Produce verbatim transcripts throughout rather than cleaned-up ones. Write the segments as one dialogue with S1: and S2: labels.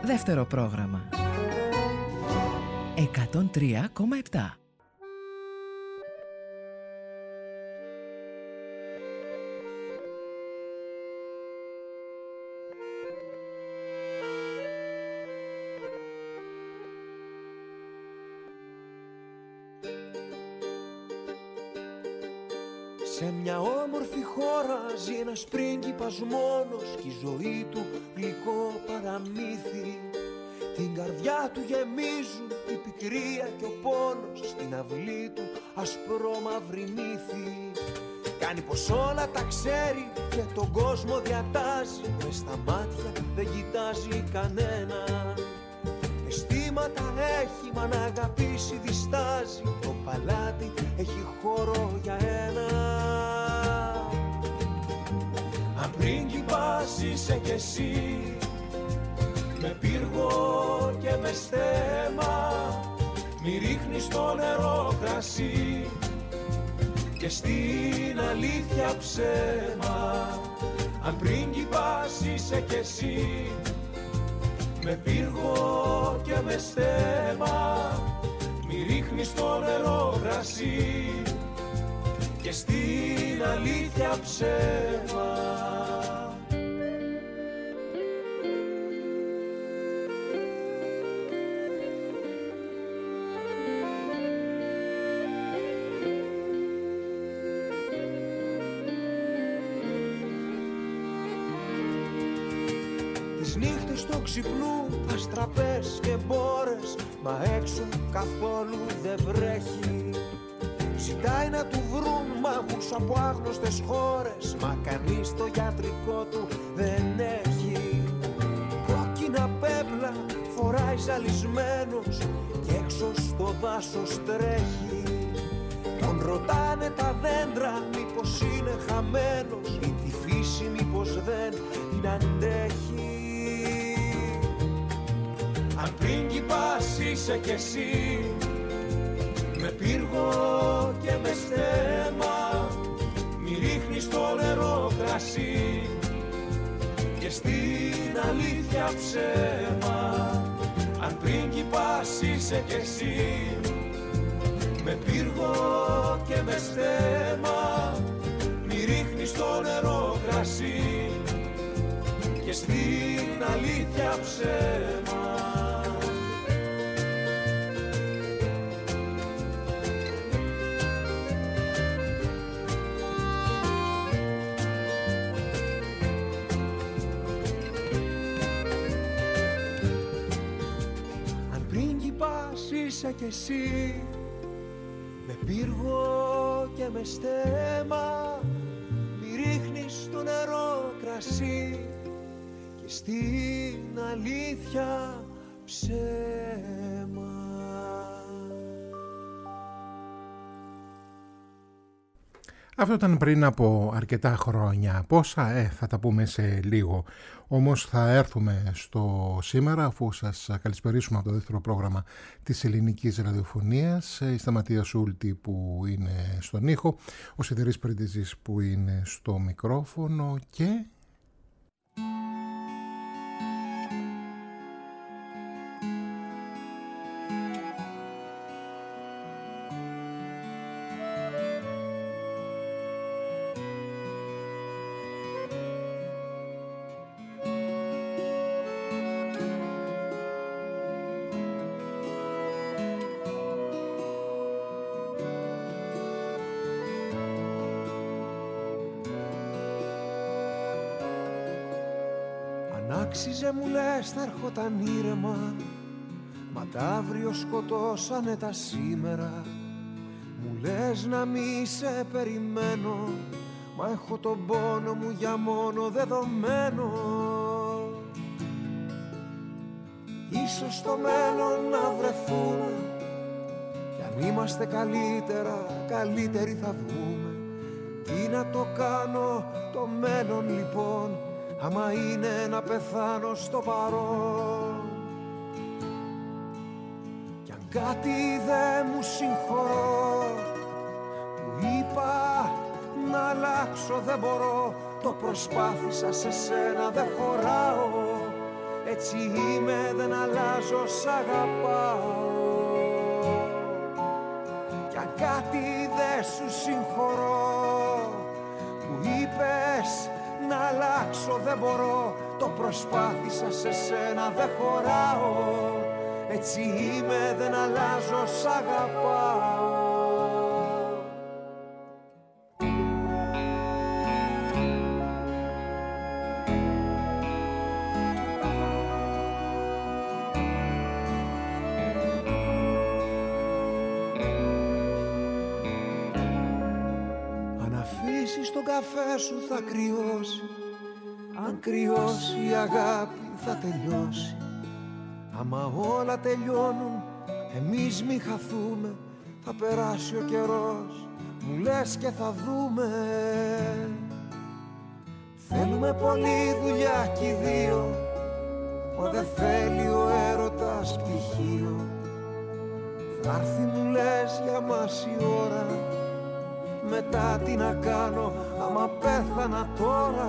S1: Δεύτερο πρόγραμμα εκατόν τρία κόμμα επτά.
S2: Σε μια όμορφη χώρα ζει ένας πρίγκιπας μόνος κι η ζωή του γλυκό παραμύθι. Την καρδιά του γεμίζουν η πικρία και ο πόνος, στην αυλή του ασπρόμαυρη μύθι. Κάνει πως όλα τα ξέρει και τον κόσμο διατάζει, μες στα μάτια δεν κοιτάζει κανένα. Αισθήματα έχει μα να αγαπήσει διστάζει, το παλάτι έχει χώρο για ένα. Αν πρίγκιπας είσαι κι εσύ, με πύργο και με στέμα, μη ρίχνεις το νερό κρασί και στην αλήθεια ψέμα. Αν πρίγκιπας είσαι κι εσύ, με πύργο και με στέμα, μη ρίχνεις το νερό κρασί και στην αλήθεια ψέμα. Τις νύχτες το ξυπνούν αστραπές και μπόρες, μα έξω καθόλου δεν βρέχει. Ζητάει να του βρουν μάγους από άγνωστες χώρες, μα κανείς το γιατρικό του δεν έχει. Κόκκινα πέπλα φοράει ζαλισμένος και έξω στο δάσος τρέχει. Τον ρωτάνε τα δέντρα μήπως είναι χαμένος ή τη φύση μήπως δεν την αντέχει. Αν πρίγκιπας είσαι κι εσύ, με πύργο και με στέμα, μη ρίχνεις το νερό κρασί και στην αλήθεια ψέμα. Αν πρίγκιπας είσαι κι εσύ, με πύργο και με στέμα, μη ρίχνεις το νερό κρασί και στην αλήθεια ψέμα. Αν πρίγκιπας είσαι κι εσύ, με πύργο και με στέμα, μη ρίχνεις το νερό κρασί και στην αλήθεια ψέμα.
S3: Αυτό ήταν πριν από αρκετά χρόνια. Πόσα, ε, θα τα πούμε σε λίγο. Όμως θα έρθουμε στο σήμερα, αφού σας καλησπερίσουμε από το δεύτερο πρόγραμμα της ελληνικής ραδιοφωνίας. Η Σταματία Σούλτη που είναι στον ήχο, ο Σιδηρής Πρεντεζής που είναι στο μικρόφωνο και...
S2: Άξιζε μου λες θα έρχονταν ήρεμα, μα τα αύριο σκοτώσανε τα σήμερα. Μου λες να μη σε περιμένω, μα έχω τον πόνο μου για μόνο δεδομένο. Ίσως στο μέλλον να βρεθούμε, κι αν είμαστε καλύτερα, καλύτεροι θα βγούμε. Τι να το κάνω το μέλλον λοιπόν, άμα είναι να πεθάνω στο παρόν. Κι αν κάτι δεν μου συγχωρώ, που είπα να αλλάξω δεν μπορώ, το προσπάθησα σε σένα δεν χωράω. έτσι είμαι, δεν αλλάζω, σ' αγαπάω. Κι αν κάτι δεν σου συγχωρώ που είπες να αλλάξω δεν μπορώ, το προσπάθησα, σε σένα δεν χωράω, έτσι είμαι, δεν αλλάζω, σ' αγαπάω. Στον καφέ σου θα κρυώσει, αν κρυώσει η αγάπη θα τελειώσει. Άμα όλα τελειώνουν, εμείς μη χαθούμε, θα περάσει ο καιρός, μου λες και θα δούμε. Θέλουμε πολλή δουλειά κι οι δύο, μα δεν θέλει ο έρωτας πτυχίο. Θα έρθει, μου λες, για μας η ώρα, μετά τι να κάνω άμα πέθανα τώρα.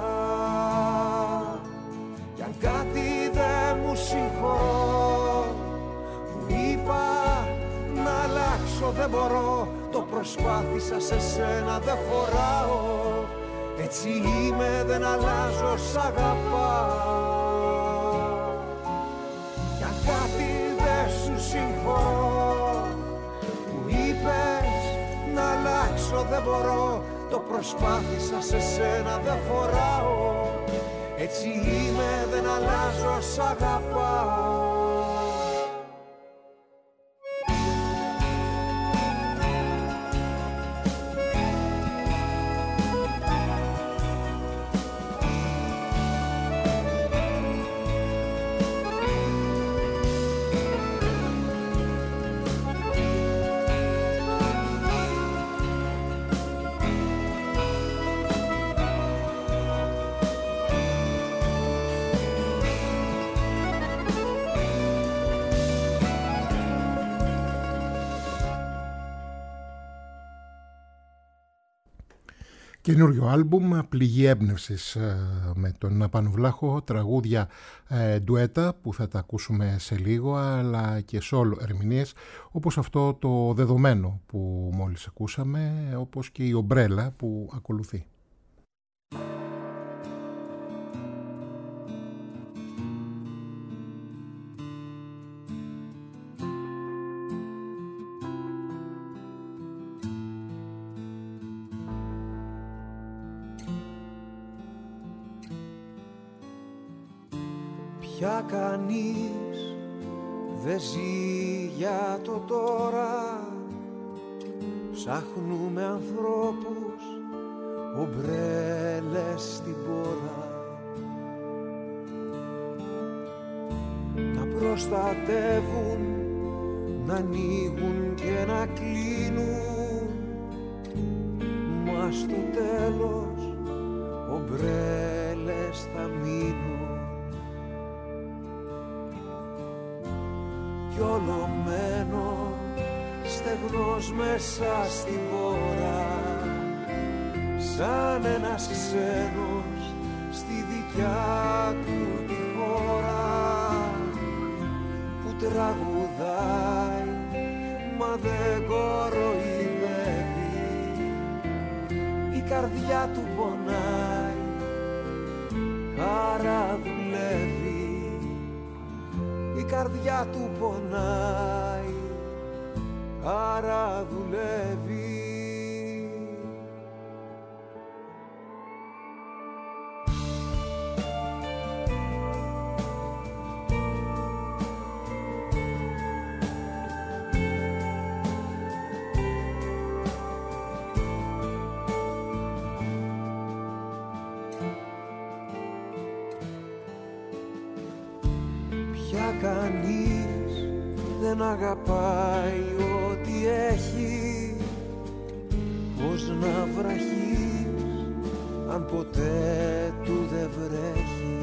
S2: Κι αν κάτι δεν μου συγχωρώ που είπα να αλλάξω δεν μπορώ, το προσπάθησα, σε σένα δεν χωράω, έτσι είμαι, δεν αλλάζω, σ' αγαπάω. Κι αν κάτι δεν σου συγχωρώ που είπες να αλλάξω δεν μπορώ, το προσπάθησα, σε σένα δεν χωράω, έτσι είμαι, δεν αλλάζω, σ' αγαπάω.
S3: Καινούριο άλμπουμ, πληγή έμπνευσης με τον Πάνο Βλάχο, τραγούδια ε, ντουέτα που θα τα ακούσουμε σε λίγο, αλλά και solo ερμηνείες, όπως αυτό το δεδομένο που μόλις ακούσαμε, όπως και η ομπρέλα που ακολουθεί.
S2: Πια κανείς δεν ζει για το τώρα, ψάχνουμε ανθρώπους, ομπρέλες στην πόρα, να προστατεύουν, να ανοίγουν και να κλείνουν, μα στο τέλος ομπρέλες θα μείνουν. Κι ολωμένο στεγνός μέσα στην πόρα, σαν ένας ξένος στη δικιά του τη χώρα, που τραγουδάει μα δεν κοροϊδεύει, η καρδιά του πονάει, άρα δουλεύει. Η καρδιά του πονάει, άρα δουλεύει. Κανείς δεν αγαπάει ό,τι έχει, πώς να βραχείς αν ποτέ του δεν βρέχει.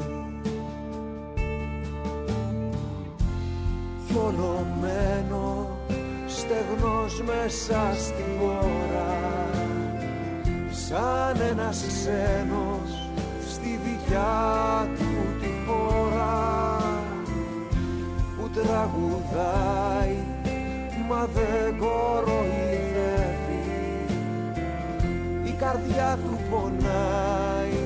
S2: Κι ολωμένο στεγνός μέσα στην πόρα, σαν ένας ξένος στη δικιά του τη χώρα, τραγουδάει μα δεν κοροϊδεύει, η καρδιά του πονάει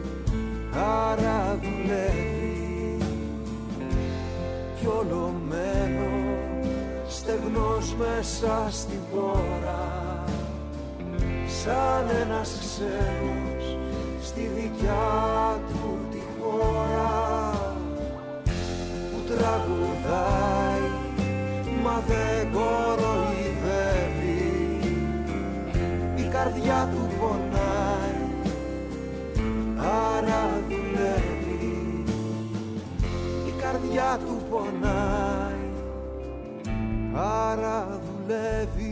S2: άρα δουλεύει, κι ολωμένο στεγνός μέσα στην πόρα, σαν ένας ξένος στη δικιά του τη χώρα, που τραγουδάει μα δεν κοροϊδεύει, η καρδιά του πονάει άρα δουλεύει, η καρδιά του πονάει άρα δουλεύει.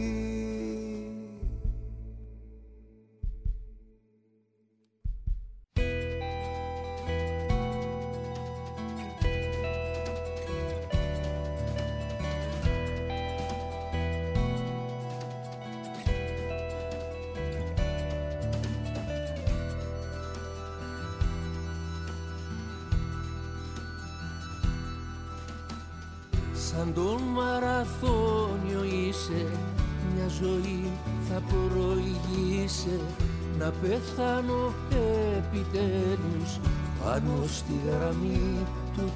S4: Σαν τον μαραθώνιο είσαι, μια ζωή θα προηγείσαι, να πεθάνω επιτέλους πάνω στη γραμμή του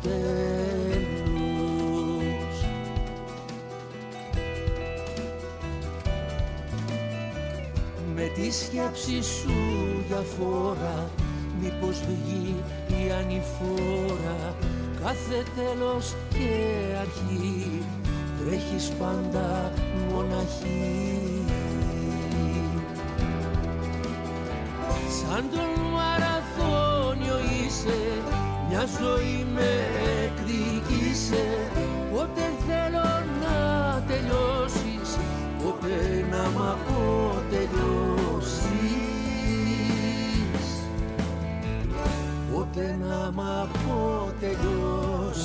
S4: τέλους. Με τη σκέψη σου για φόρα, μήπως βγει η ανηφόρα, κάθε τέλος και αρχή τρέχεις πάντα μοναχή. Σαν τον μαραθώνιο είσαι, μια ζωή με εκδικήσε, πότε θέλω να τελειώσεις, πότε να μ' αποτελειώσεις, πότε να μ' αποτελειώσεις.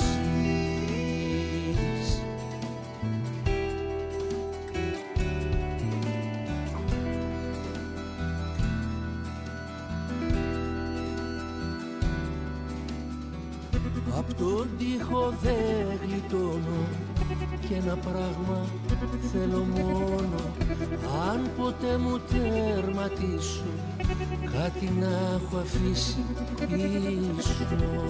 S4: Απ' τον τοίχο δεν γλιτώνω κι ένα πράγμα θέλω μόνο, αν ποτέ μου τερματίσω κάτι να έχω αφήσει πίσω.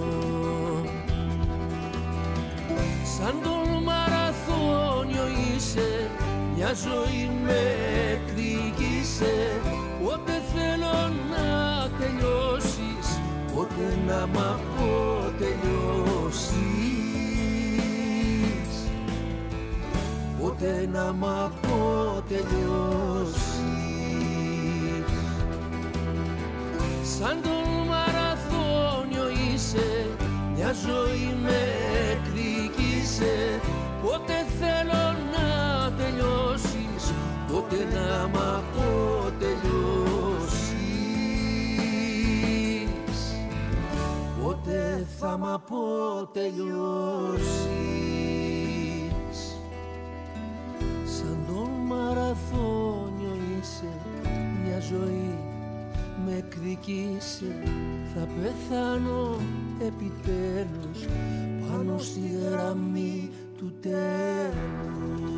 S4: Σαν τον μαραθώνιο είσαι, μια ζωή με εκδικήσε, πότε θέλω να τελειώσεις, πότε να μ' αποτελειώσεις, πότε να μ' αποτελειώσεις. Σαν τον μαραθώνιο είσαι, μια ζωή με εκδικήσε, πότε θέλω να τελειώσεις, πότε να μ' αποτελειώσεις, πότε θα μ' αποτελειώσεις. Σαν τον μαραθώνιο είσαι, μια ζωή με εκδικήσε, θα πεθάνω επιτέλους πάνω στη γραμμή του τέλους.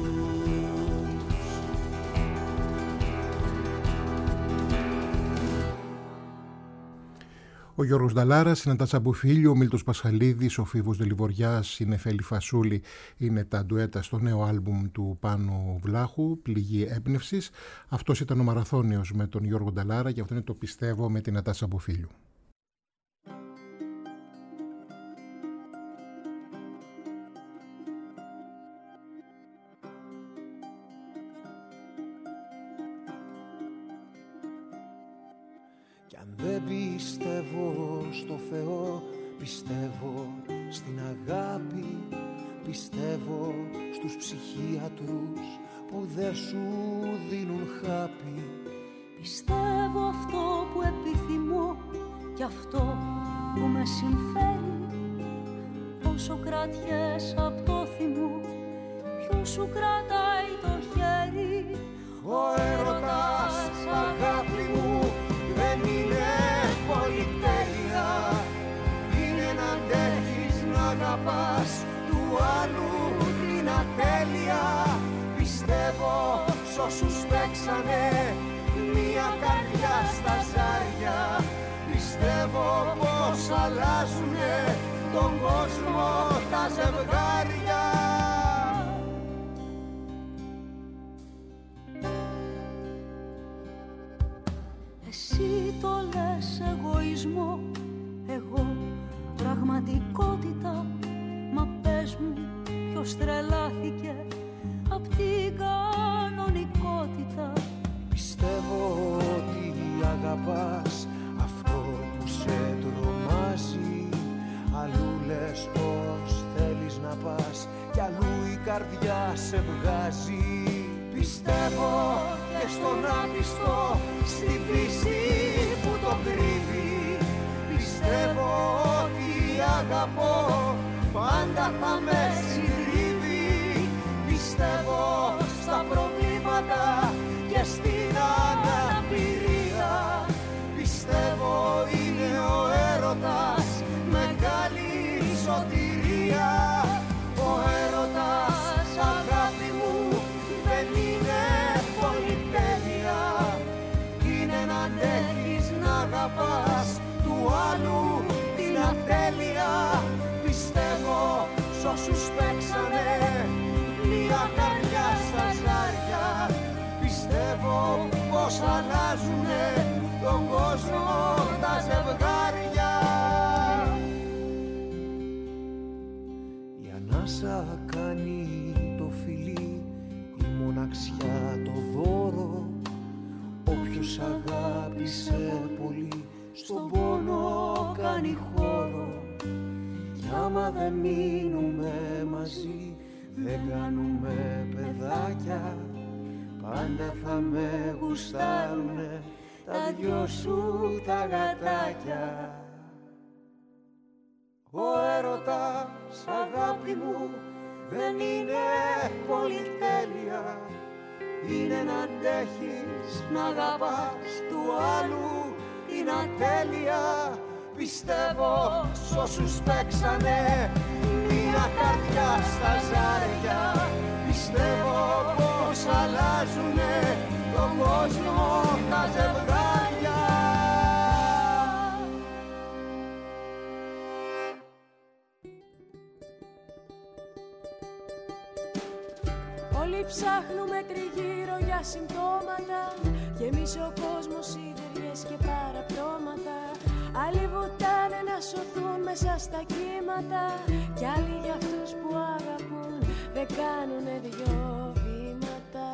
S3: Ο Γιώργος Νταλάρας, η Νατάσα Μπουφίλιο, ο Μίλτος Πασχαλίδης, ο Φίβος Δελιβοριάς, η Νεφέλη Φασούλη είναι τα ντουέτα στο νέο άλμπουμ του Πάνου Βλάχου, Πληγή Έμπνευσης. Αυτός ήταν ο Μαραθώνιος με τον Γιώργο Νταλάρα και αυτό είναι το Πιστεύω με την Νατάσα Μπουφίλιο.
S2: Δεν πιστεύω στο Θεό, πιστεύω στην αγάπη, πιστεύω στους ψυχίατρους που δεν σου δίνουν χάπη.
S5: Πιστεύω αυτό που επιθυμώ και αυτό που με συμφέρει. Όσο κρατιές απ' το θυμό, ποιος σου κρατάει το χέρι.
S2: Ο έρωτας, αγάπη μου, δεν είναι πολυτέλεια. Είναι να αντέχεις να αγαπάς του του άλλου την ατέλεια. Πιστεύω σ' όσους παίξανε μια καρδιά στα ζάρια. Πιστεύω πως αλλάζουνε τον κόσμο τα ζευγάρια.
S5: Εσύ το λες εγωισμό, εγώ πραγματικότητα. Μα πες μου ποιος τρελάθηκε απ' την κανονικότητα.
S2: Πιστεύω ότι αγαπάς αυτό που σε τρομάζει. Αλλού λες πως θέλεις να πας κι αλλού η καρδιά σε βγάζει. Πιστεύω και στον άπιστο, στην πίστη που το κρύβει. Πιστεύω ότι αγαπώ πάντα θα με συντρίβει. Πιστεύω στα προβλήματα και στην αναπηρία. Πιστεύω είναι ο έρωτας μεγάλη σωτηρία. Ο έρωτας, αγάπη μου, δεν είναι πολυτέλεια. Είναι να αντέχεις να αγαπάς του άλλου την ατέλεια. Πιστεύω σ' όσους παίξανε μια καρδιά στα ζάρια. Πιστεύω πως αλλάζουνε τον κόσμο τα ζευγάρια. Η ανάσα κάνει το φιλί, η μοναξιά το δώρο. Όποιος αγάπησε πολύ στον πόνο κάνει χώρο. Κι άμα δεν μείνουμε μαζί, δεν κάνουμε παιδάκια, πάντα θα με γουστάρουνε τα δυο σου τα γατάκια. Ο έρωτας, αγάπη μου, δεν είναι πολυτέλεια. Είναι να αντέχεις να αγαπάς του άλλου την ατέλεια. Πιστεύω σ' όσους παίξανε μια καρδιά στα ζάρια. Πιστεύω πως αλλάζουνε τον κόσμο τα ζευγάρια.
S6: Όλοι ψάχνουμε τριγύρω για συμπτώματα. Γεμίσει ο κόσμος σιδεριές και παραπτώματα. Άλλοι βουτάνε να σωθούν μέσα στα κύματα. Κι άλλοι για αυτούς που αγαπούν δεν κάνουνε δυο βήματα.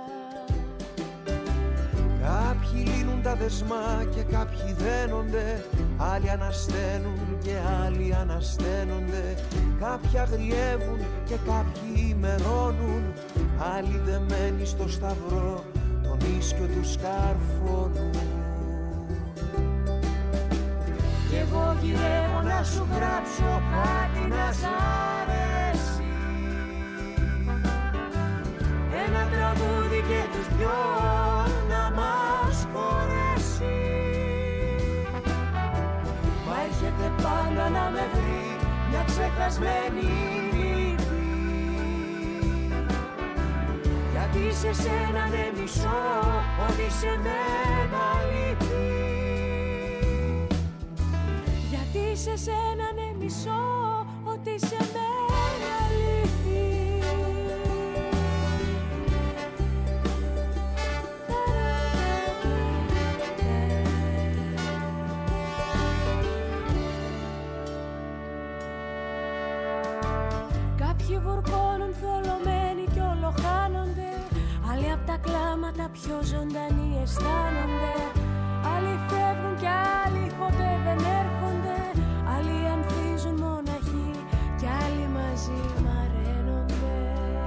S2: Κάποιοι λύνουν τα δεσμά και κάποιοι δένονται. Άλλοι ανασταίνουν και άλλοι ανασταίνονται. Κάποιοι αγριεύουν και κάποιοι ημερώνουν. Άλλοι δεμένοι στο σταυρό τον ίσκιο τους καρφώνουν. Κι εγώ γυρεύω να σου γράψω κάτι να σ' αρέσει. Ένα τραγούδι και τους δυο να μας χωρέσει. Μα έρχεται πάντα να με βρει μια ξεχασμένη λύπη. Γιατί σε σένα δεν μισώ ότι σε μένα λείπει.
S6: Γιατί σε σένα ναι μισώ ότι σε μένα λείπει. Κάποιοι βουρκώνουν θολωμένοι κι ολοχάνονται. Άλλοι απ' τα κλάματα πιο ζωντανοί αισθάνονται. Άλλοι φεύγουν κι άλλοι ποτέ δεν έρχονται. Άλλοι ανθίζουν μοναχοί κι άλλοι μαζί μαραίνονται.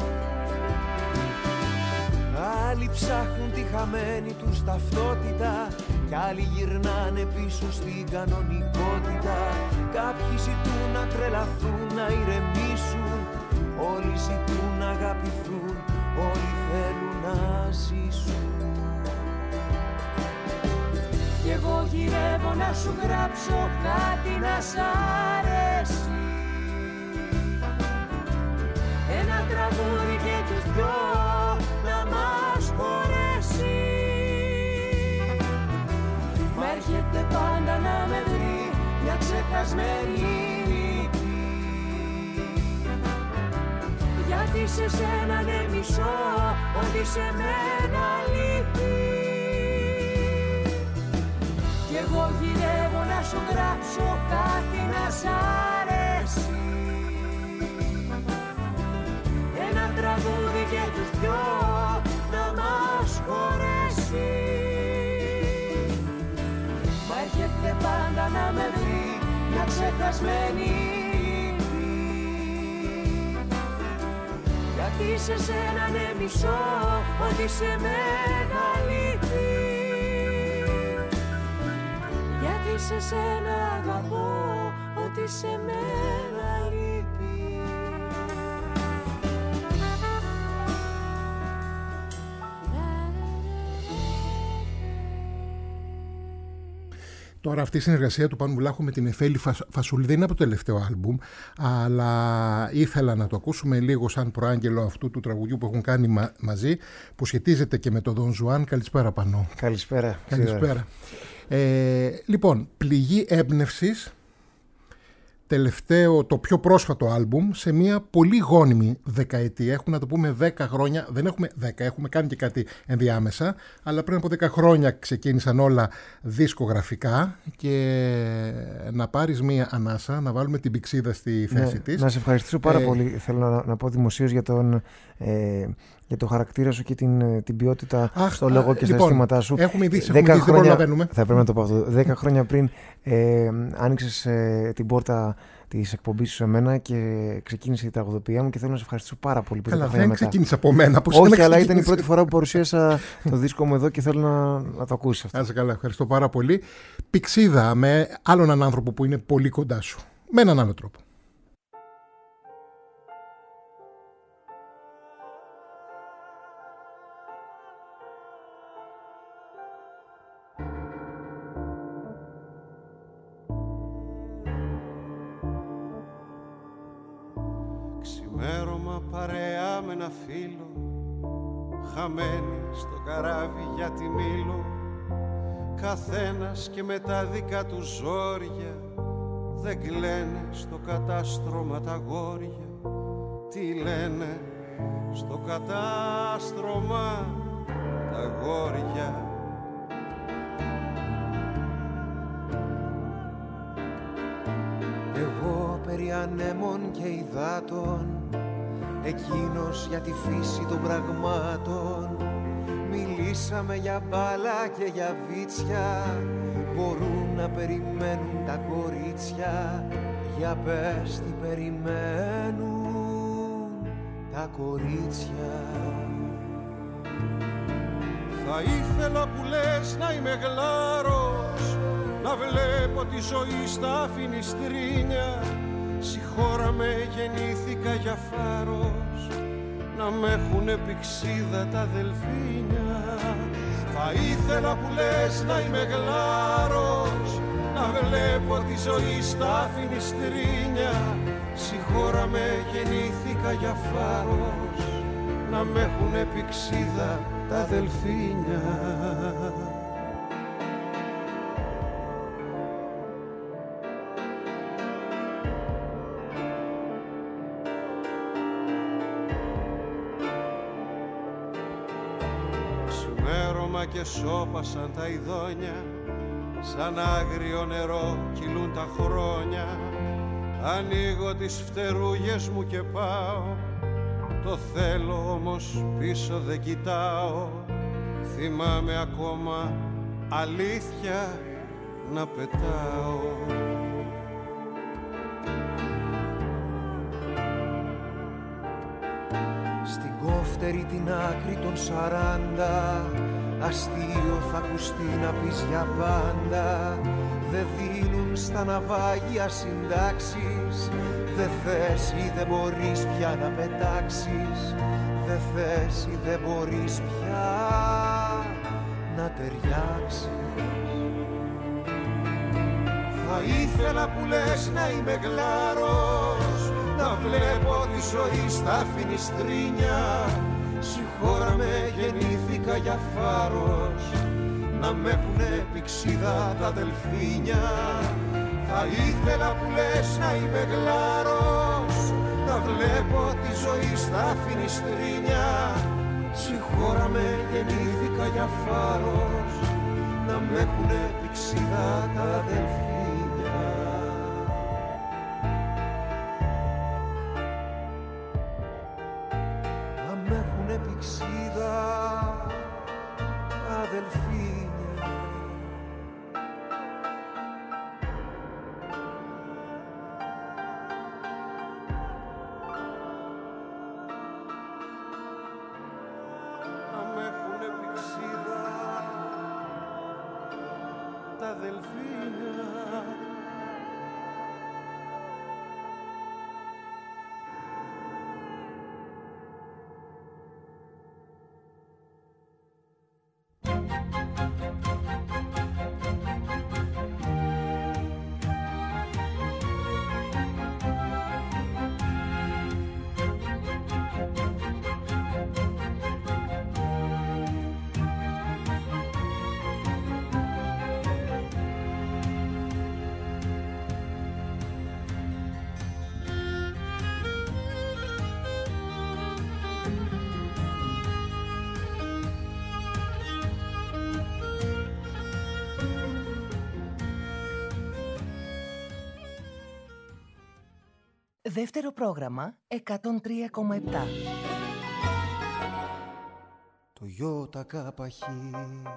S2: Άλλοι ψάχνουν τη χαμένη τους ταυτότητα κι άλλοι γυρνάνε πίσω στην κανονικότητα. Κάποιοι ζητούν να τρελαθούν, να ηρεμήσουν. Όλοι ζητούν να αγαπηθούν, όλοι θέλουν να ζήσουν. Κι εγώ γυρεύω να σου γράψω κάτι να σ' αρέσει.
S5: σε σένα ναι μισώ, ότι σε μένα λείπει. Κι εγώ γυρεύω να σου γράψω κάτι να σ' αρέσει, ένα τραγούδι και τους δυο να μας χωρέσει. Μα έρχεται πάντα να με βρει μια ξεχασμένη λύπη, γιατί σε σένα ναι μισώ, ότι σε μένα λείπει. Γιατί σε σένα αγαπώ, ότι σε μένα λείπει.
S3: Τώρα αυτή η συνεργασία του Πάνου Βλάχου με την Εφέλη Φασούλη δεν είναι από το τελευταίο άλμπουμ, αλλά ήθελα να το ακούσουμε λίγο σαν προάγγελο αυτού του τραγουδιού που έχουν κάνει μα- μαζί, που σχετίζεται και με τον Δον Ζουάν. Καλησπέρα Πανώ.
S7: Καλησπέρα.
S3: Καλησπέρα. Ε, λοιπόν, Πληγή έμπνευσης, τελευταίο, το πιο πρόσφατο άλμπουμ σε μια πολύ γόνιμη δεκαετία. Έχουμε να το πούμε δέκα χρόνια, δεν έχουμε δέκα, έχουμε κάνει και κάτι ενδιάμεσα, αλλά πριν από δέκα χρόνια ξεκίνησαν όλα δισκογραφικά και να πάρεις μια ανάσα, να βάλουμε την πηξίδα στη θέση
S7: ναι,
S3: της.
S7: Να σε ευχαριστήσω πάρα
S3: ε,
S7: πολύ. Θέλω να, να πω δημοσίως για τον... Ε, για το χαρακτήρα σου και την, την ποιότητα Αχ, στο λόγο και
S3: λοιπόν,
S7: στα αισθήματά σου.
S3: Έχουμε ειδήσει, έχουμε ειδήσει, δεν προλαβαίνουμε.
S7: Θα πρέπει να το πω αυτό. Δέκα χρόνια πριν ε, άνοιξες ε, την πόρτα της εκπομπής σου σε μένα και ξεκίνησε η τραγουδοποιία μου και θέλω να σε ευχαριστήσω πάρα πολύ.
S3: Καλά, δεν ξεκίνησε από μένα.
S7: Πώς Όχι, αλλά ήταν η πρώτη φορά που παρουσίασα το δίσκο μου εδώ και θέλω να, να το ακούσεις αυτό.
S3: Άσε καλά, ευχαριστώ πάρα πολύ. Πηξίδα με άλλον έναν άνθρωπο που είναι πολύ κοντά σου. Με έναν άλλο τρόπο.
S8: Ξημέρωμα παρέα με ένα φίλο, χαμένοι στο καράβι για τη Μήλο, καθένας και με τα δικά του ζόρια, δεν κλαίνε στο κατάστρωμα τα γόρια. Τι λένε στο κατάστρωμα τα γόρια.
S2: Εγώ περί ανέμων και υδάτων, εκείνος για τη φύση των πραγμάτων. Μιλήσαμε για μπάλα και για βίτσια, μπορούν να περιμένουν τα κορίτσια. Για πες τι περιμένουν τα κορίτσια.
S8: Θα ήθελα που λες να είμαι γλάρος, να βλέπω τη ζωή στα φινιστρίνια. Συγχώρα με, γεννήθηκα για φάρος, να μ' έχουνε πηξίδα τα δελφίνια. Θα ήθελα που λες να είμαι γλάρος, να βλέπω τη ζωή στα φινιστρίνια. Συγχώρα με, γεννήθηκα για φάρος, να μ' έχουνε πηξίδα τα δελφίνια. Ξημέρωμα και σώπασαν τα ειδόνια, σαν άγριο νερό κυλούν τα χρόνια. Ανοίγω τις φτερούγες μου και πάω, το θέλω όμως πίσω δεν κοιτάω. Θυμάμαι ακόμα αλήθεια να πετάω.
S2: Στην κόφτερη την άκρη των σαράντα, αστείο θα ακουστεί να πεις για πάντα. Δε δίνουν στα ναυάγια συντάξεις, δε θες ή δεν μπορείς πια να πετάξεις. Δε θες ή δεν μπορείς πια να ταιριάξεις.
S8: Θα ήθελα που λες να είμαι γλάρος, να βλέπω τη ζωή στα φινιστρίνια. Συγχώρα με, γεννήθηκα για φάρος, να μ' έχουνε πηξίδα τα δελφίνια. Θα ήθελα που λες να είμαι γλάρος, να βλέπω βλέπω τη ζωή στα φινιστρίνια. Συγχώρα με, γεννήθηκα για φάρος, να μ' έχουνε πηξίδα τα αδελφίνια. Να μ' έχουνε πηξίδα τα αδελφίνια.
S9: Δεύτερο πρόγραμμα εκατόν τρία κόμμα επτά.
S2: Το γιώτα κάπαχη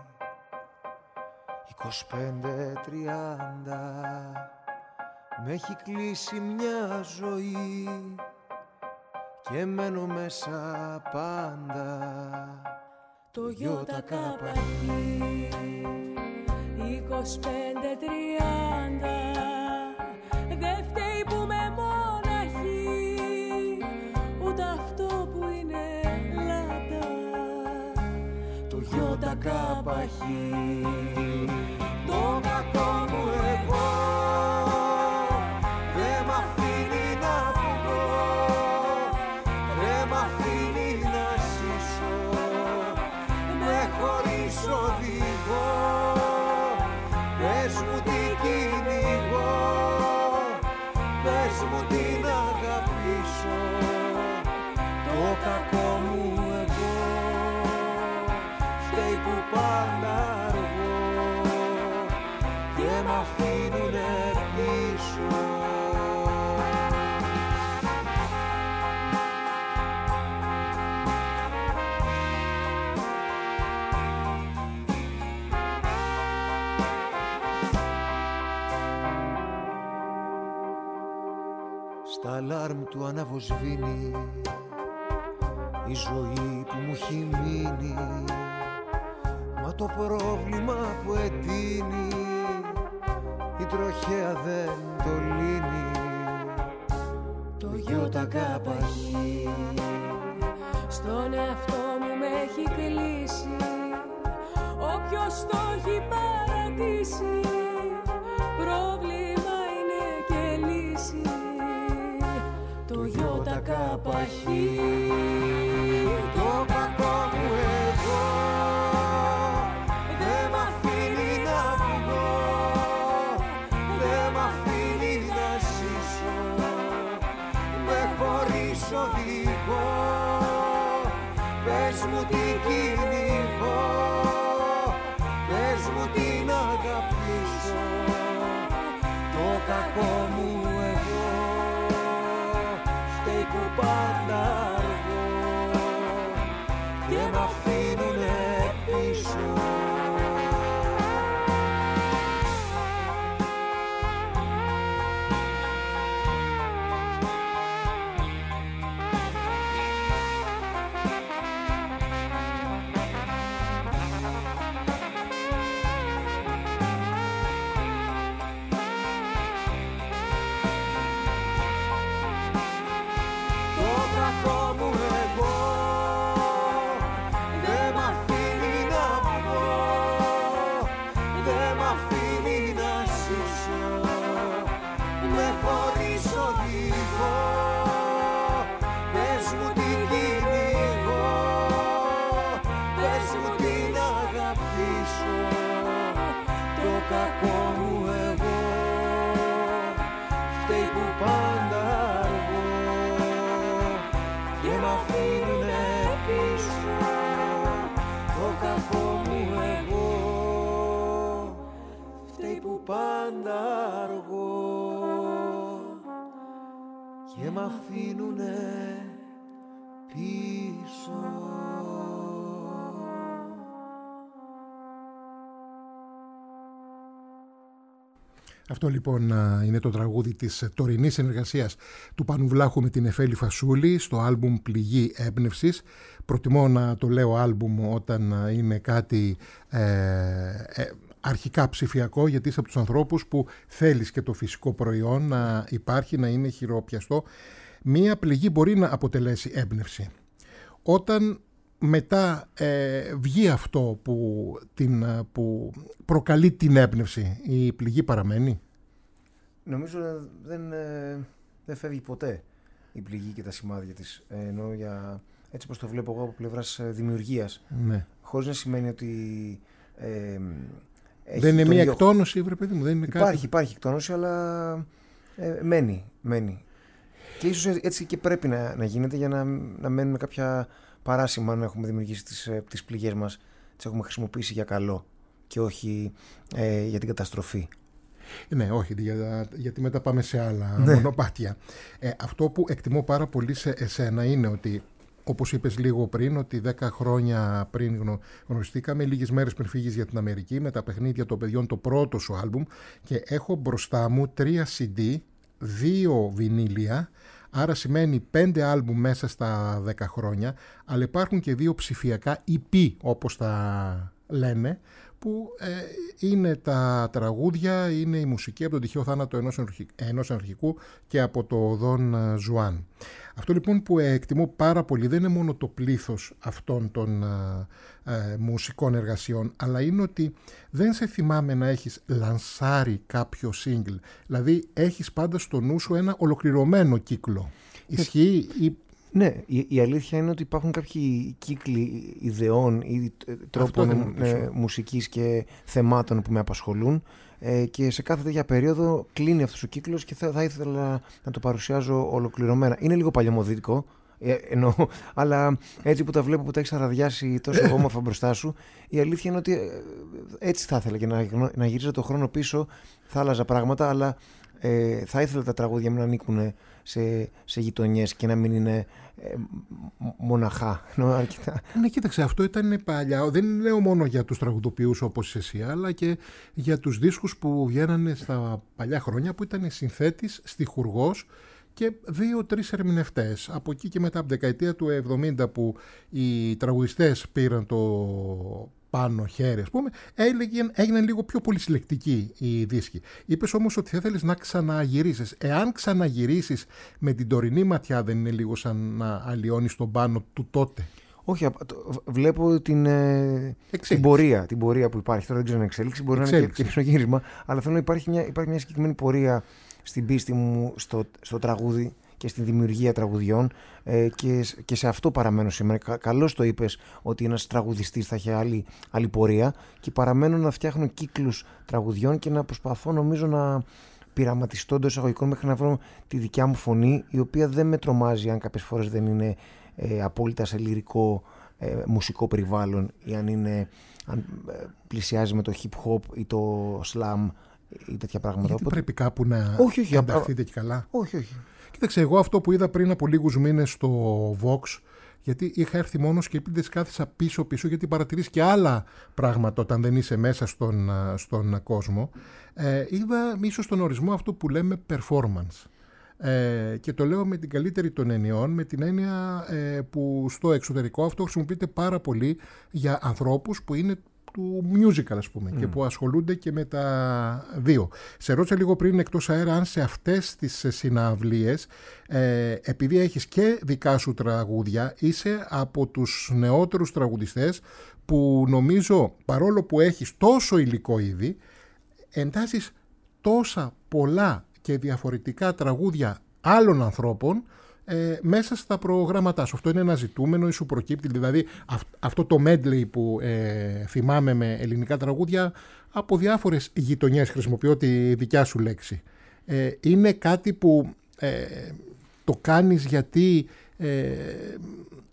S2: είκοσι πέντε τριάντα με έχει κλείσει μια ζωή και μένω μέσα πάντα.
S6: Το γιώτα κάπαχη είκοσι πέντε τριάντα δεν φταίει που με
S2: τα κάπαχη, το κακό μου εγώ δε μ' αφήνει να βγω, δε μ' αφήνει να ζήσω, με χωρίς οδηγό. Πες μου τι κυνηγώ, πες μου τι να αγαπήσω, το κακό μου εγώ που πάντα αργώ και μ' αφήνουνε πίσω. Στα αλάρμ του αναβοσβήνει η ζωή που μου έχει μείνει, μα το πρόβλημα που εντείνει η τροχέα δεν το λύνει.
S6: Το γιώτα κάπαχη στον εαυτό μου με έχει κλείσει, όποιος το έχει παρατήσει πρόβλημα είναι και λύση. Το γιώτα κάπαχη,
S2: το κακό μου εγώ δε μ' αφήνει να βγω, δε μ' αφήνει να ζήσω, με χωρίς οδηγό. Πες μου τι κυνηγώ, πες μου τι να αγαπήσω, το κακό μου εγώ φταίει που πάντα αργώ και μ' αφήνουνε πίσω. και μ' αφήνουνε πίσω.
S3: Αυτό λοιπόν είναι το τραγούδι της τωρινής συνεργασίας του Πανουβλάχου με την Εφέλη Φασούλη στο άλμπουμ Πληγή Έμπνευσης. Προτιμώ να το λέω άλμπουμ όταν είναι κάτι ε, ε, αρχικά ψηφιακό, γιατί είσαι από τους ανθρώπους που θέλεις και το φυσικό προϊόν να υπάρχει, να είναι χειροπιαστό. Μία πληγή μπορεί να αποτελέσει έμπνευση. Όταν μετά ε, βγει αυτό που, την, που προκαλεί την έμπνευση, η πληγή παραμένει?
S7: Νομίζω δεν, ε, δεν φεύγει ποτέ η πληγή και τα σημάδια της. Ε, ενώ για, έτσι όπως το βλέπω εγώ από πλευράς δημιουργίας.
S3: Ναι.
S7: Χωρίς να σημαίνει ότι... Ε,
S3: δεν είναι μία
S7: ίδιο...
S3: εκτόνωση, βρε παιδί μου, δεν είναι
S7: υπάρχει,
S3: κάτι...
S7: Υπάρχει εκτόνωση, αλλά ε, μένει, μένει. Και ίσως έτσι και πρέπει να, να γίνεται για να, να μένουμε κάποια... παράσημα να έχουμε δημιουργήσει τις, τις πληγές μας, τις έχουμε χρησιμοποιήσει για καλό και όχι ε, για την καταστροφή.
S3: Ναι, όχι, για, γιατί μετά πάμε σε άλλα
S7: ναι.
S3: μονοπάτια. Ε, αυτό που εκτιμώ πάρα πολύ σε εσένα είναι ότι, όπως είπες λίγο πριν, ότι δέκα χρόνια πριν γνωριστήκαμε, λίγες μέρες πριν φύγεις για την Αμερική, με τα παιχνίδια των παιδιών, το πρώτο σου άλμπουμ, και έχω μπροστά μου τρία σι ντι, δύο βινίλια. Άρα σημαίνει πέντε άλμπουμ μέσα στα δέκα χρόνια, αλλά υπάρχουν και δύο ψηφιακά ι πι όπως τα λένε, που ε, είναι τα τραγούδια, είναι η μουσική από τον τυχαίο θάνατο ενός, ενός αναρχικού και από το Δον Ζουάν. Αυτό λοιπόν που εκτιμώ πάρα πολύ δεν είναι μόνο το πλήθος αυτών των ε, ε, μουσικών εργασιών, αλλά είναι ότι δεν σε θυμάμαι να έχεις λανσάρει κάποιο single. Δηλαδή έχεις πάντα στο νου σου ένα ολοκληρωμένο κύκλο. Ισχύει ή...
S7: Ναι, η, η αλήθεια είναι ότι υπάρχουν κάποιοι κύκλοι ιδεών ή τρόπων ε, μουσικής και θεμάτων που με απασχολούν ε, και σε κάθε τέτοια περίοδο κλείνει αυτός ο κύκλος και θα, θα ήθελα να το παρουσιάζω ολοκληρωμένα. Είναι λίγο παλαιομοδίτικο, ε, εννοώ, αλλά έτσι που τα βλέπω που τα έχεις αραδιάσει τόσο όμορφα μπροστά σου, η αλήθεια είναι ότι ε, έτσι θα ήθελα και να, να γυρίζω το χρόνο πίσω, θα άλλαζα πράγματα, αλλά ε, θα ήθελα τα τραγούδια μου να ανήκουν σε, σε γειτονιές και να μην είναι ε, μοναχά.
S3: Ναι, κοίταξε, αυτό ήταν παλιά. Δεν λέω μόνο για τους τραγουδοποιούς όπως εσύ, αλλά και για τους δίσκους που βγαίνανε στα παλιά χρόνια, που ήταν συνθέτης, στιχουργός και δύο-τρεις ερμηνευτές. Από εκεί και μετά, από την δεκαετία του εβδομήντα, που οι τραγουδιστές πήραν το πάνω χέρι, ας πούμε, έγιναν, έγιναν λίγο πιο πολυσυλλεκτικοί οι δίσκοι. Είπες όμως ότι θα ήθελες να ξαναγυρίσεις. Εάν ξαναγυρίσεις με την τωρινή ματιά, δεν είναι λίγο σαν να αλλοιώνεις τον πάνω του τότε?
S7: Όχι, βλέπω την, ε, την, πορεία, την πορεία που υπάρχει. Τώρα δεν ξέρω αν είναι εξέλιξη, μπορεί εξέλιξη. να είναι και πισωγύρισμα, αλλά θέλω να υπάρχει μια, υπάρχει μια συγκεκριμένη πορεία στην πίστη μου στο, στο τραγούδι και στη δημιουργία τραγουδιών ε, και, και σε αυτό παραμένω σήμερα. Κα, καλώς το είπες ότι ένας τραγουδιστής θα έχει άλλη, άλλη πορεία, και παραμένω να φτιάχνω κύκλους τραγουδιών και να προσπαθώ, νομίζω, να πειραματιστώ εντός εισαγωγικών μέχρι να βρω τη δικιά μου φωνή, η οποία δεν με τρομάζει αν κάποιες φορές δεν είναι ε, απόλυτα σε λυρικό ε, μουσικό περιβάλλον, ή αν, είναι, αν ε, πλησιάζει με το hip hop ή το slam ή τέτοια πράγματα.
S3: Γιατί
S7: Οπότε...
S3: πρέπει κάπου να
S7: όχι, όχι,
S3: ενταχθείτε και καλά?
S7: Όχι, όχι.
S3: Κοίταξε, εγώ αυτό που είδα πριν από λίγους μήνες στο Vox, γιατί είχα έρθει μόνος και επειδή κάθισα πίσω-πίσω, γιατί παρατηρείς και άλλα πράγματα όταν δεν είσαι μέσα στον, στον κόσμο, ε, είδα ίσως τον ορισμό αυτό που λέμε performance. Ε, και το λέω με την καλύτερη των εννοιών, με την έννοια ε, που στο εξωτερικό αυτό χρησιμοποιείται πάρα πολύ για ανθρώπους που είναι του musical, ας πούμε, mm. και που ασχολούνται και με τα δύο. Σε ρώτησα λίγο πριν εκτός αέρα αν σε αυτές τις συναυλίες, ε, επειδή έχεις και δικά σου τραγούδια, είσαι από τους νεότερους τραγουδιστές που νομίζω, παρόλο που έχεις τόσο υλικό ήδη, εντάσσεις τόσα πολλά και διαφορετικά τραγούδια άλλων ανθρώπων Ε, μέσα στα προγράμματά σου. Αυτό είναι ένα ζητούμενο ή σου προκύπτει? Δηλαδή αυ, αυτό το medley που ε, θυμάμαι με ελληνικά τραγούδια από διάφορες γειτονιές, χρησιμοποιώ τη δικιά σου λέξη, ε, είναι κάτι που ε, το κάνεις γιατί ε,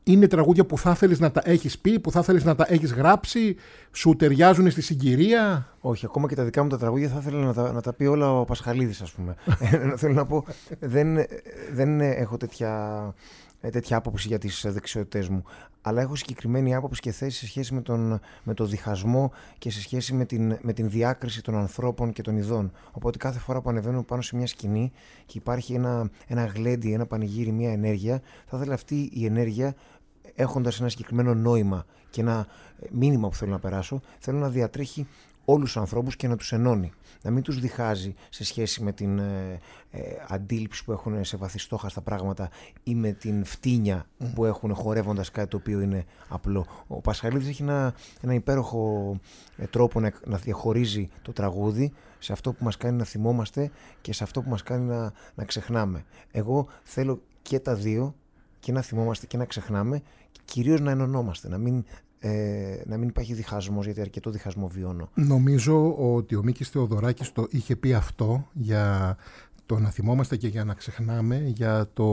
S3: είναι τραγούδια που θα θέλεις να τα έχεις πει, που θα θέλεις να τα έχεις γράψει, σου ταιριάζουν στη συγκυρία?
S7: Όχι, ακόμα και τα δικά μου τα τραγούδια θα ήθελα να τα, να τα πει όλα ο Πασχαλίδης, ας πούμε. Θέλω να πω, δεν, δεν έχω τέτοια, τέτοια άποψη για τις δεξιότητες μου, αλλά έχω συγκεκριμένη άποψη και θέση σε σχέση με τον, με τον διχασμό και σε σχέση με την, με την διάκριση των ανθρώπων και των ειδών. Οπότε κάθε φορά που ανεβαίνω πάνω σε μια σκηνή και υπάρχει ένα, ένα γλέντι, ένα πανηγύρι, μια ενέργεια, θα ήθελα αυτή η ενέργεια, έχοντας ένα συγκεκριμένο νόημα και ένα μήνυμα που θέλω να περάσω, θέλω να διατρέχει όλους τους ανθρώπους και να τους ενώνει. Να μην τους διχάζει σε σχέση με την ε, ε, αντίληψη που έχουν σε βαθιστόχαστα πράγματα ή με την φτύνια mm. που έχουν χορεύοντας κάτι το οποίο είναι απλό. Ο Πασχαλίδης έχει ένα, ένα υπέροχο ε, τρόπο να, να διαχωρίζει το τραγούδι σε αυτό που μας κάνει να θυμόμαστε και σε αυτό που μας κάνει να, να ξεχνάμε. Εγώ θέλω και τα δύο, και να θυμόμαστε και να ξεχνάμε, κυρίως να ενωνόμαστε, να μην, ε, να μην υπάρχει διχασμός, γιατί αρκετό διχασμό βιώνω.
S3: Νομίζω ότι ο Μίκης Θεοδωράκης το είχε πει αυτό, για το να θυμόμαστε και για να ξεχνάμε, για το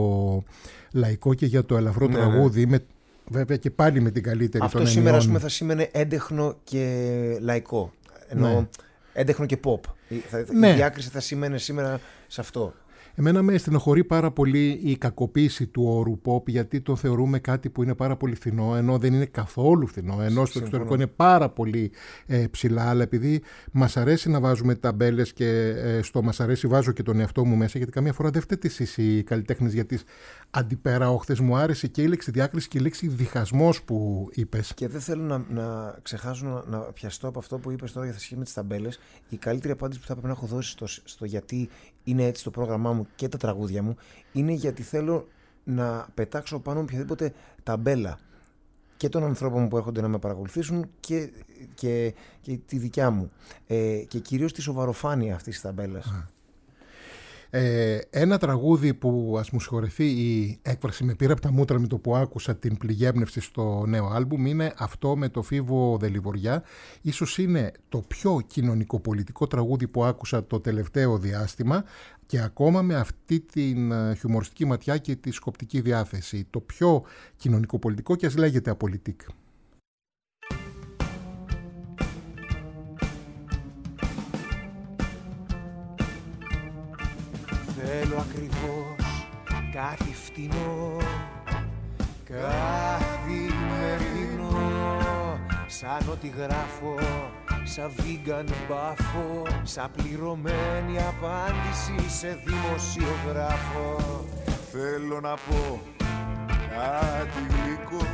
S3: λαϊκό και για το ελαφρό ναι, τραγούδι, με, βέβαια και πάλι με την καλύτερη
S7: αυτό
S3: των
S7: σήμερα
S3: ενιών.
S7: Πούμε, θα σήμαινε έντεχνο και λαϊκό, ενώ ναι. έντεχνο και pop. Η, θα, ναι. η διάκριση θα σήμαινε σήμερα σε αυτό.
S3: Εμένα με στενοχωρεί πάρα πολύ η κακοποίηση του όρου pop, γιατί το θεωρούμε κάτι που είναι πάρα πολύ φθηνό, ενώ δεν είναι καθόλου φθηνό, ενώ στο εξωτερικό είναι πάρα πολύ ε, ψηλά, αλλά επειδή μας αρέσει να βάζουμε ταμπέλες και ε, στο μας αρέσει βάζω και τον εαυτό μου μέσα, γιατί καμία φορά δεν φταίτε εσείς οι καλλιτέχνες για τις αντιπεραόχθες. Μου άρεσε και η λέξη διάκριση και η λέξη διχασμός που είπες.
S7: Και δεν θέλω να, να ξεχάσω να, να πιαστώ από αυτό που είπες τώρα για σχέση με τις ταμπέλες. Η καλύτερη απάντηση που θα πρέπει να έχω δώσει στο, στο γιατί είναι έτσι το πρόγραμμά μου και τα τραγούδια μου, είναι γιατί θέλω να πετάξω πάνω οποιαδήποτε ταμπέλα και των ανθρώπων που έρχονται να με παρακολουθήσουν και, και, και τη δικιά μου. Ε, και κυρίως τη σοβαροφάνεια αυτής της ταμπέλας.
S3: Ε, ένα τραγούδι που, ας μου συγχωρεθεί η έκφραση, με πήρε από τα μούτρα με το που άκουσα την πληγή έμπνευση στο νέο άλμπουμ, είναι αυτό με το Φίβο Δελιβοριά. Ίσως είναι το πιο κοινωνικοπολιτικό τραγούδι που άκουσα το τελευταίο διάστημα, και ακόμα με αυτή την χιουμοριστική ματιά και τη σκοπτική διάθεση. Το πιο κοινωνικοπολιτικό, και ας λέγεται απολιτικ.
S2: Θέλω ακριβώς κάτι φτηνό, καθημερινό, σαν ό,τι γράφω, σαν vegan μπάφο, σαν πληρωμένη απάντηση σε δημοσιογράφο.
S10: Θέλω να πω κάτι γλυκό,